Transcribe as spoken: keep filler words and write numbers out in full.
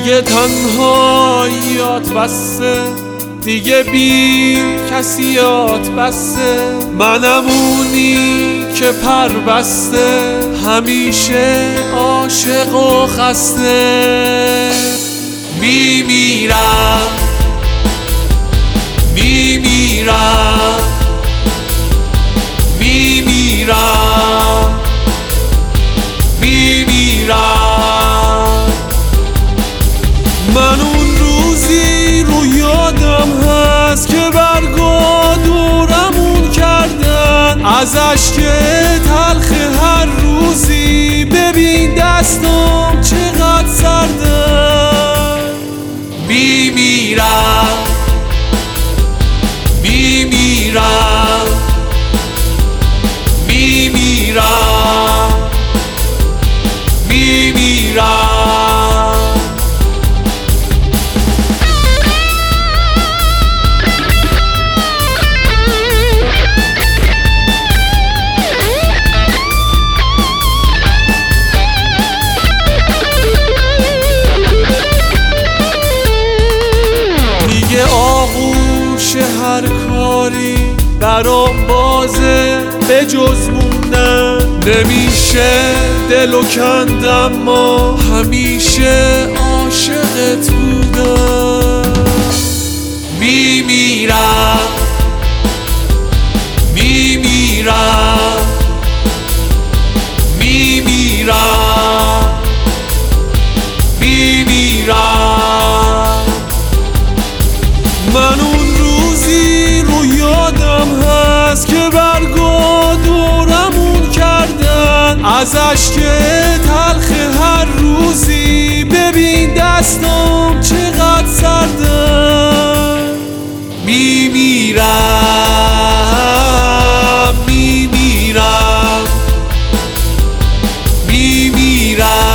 دیگه تنهاییات بسه، دیگه بی کسیات بسه، منم اونی که پر بسته، همیشه عاشق و خسته. میمیرم میمیرم میمیرم میمیرم. من اون روزی رو یادم هست که برگا دورمون کردن، از اشک تلخ هر روزی ببین دستم چقدر سردن. میمیرم میمیرم میمیرم میمیرم. دیگه آغوش هر کاری برام بازه، به جز موندن نمیشه دلو کندم، ما همیشه عاشقت بودم. میمیرم میمیرم میمیرم میمیرم. من اون روزی رو یادم هست که برگا دورمون کردن، از اشک تلخ هر روزی ببین دستم چقدر سردن. میمیرم میمیرم میمیرم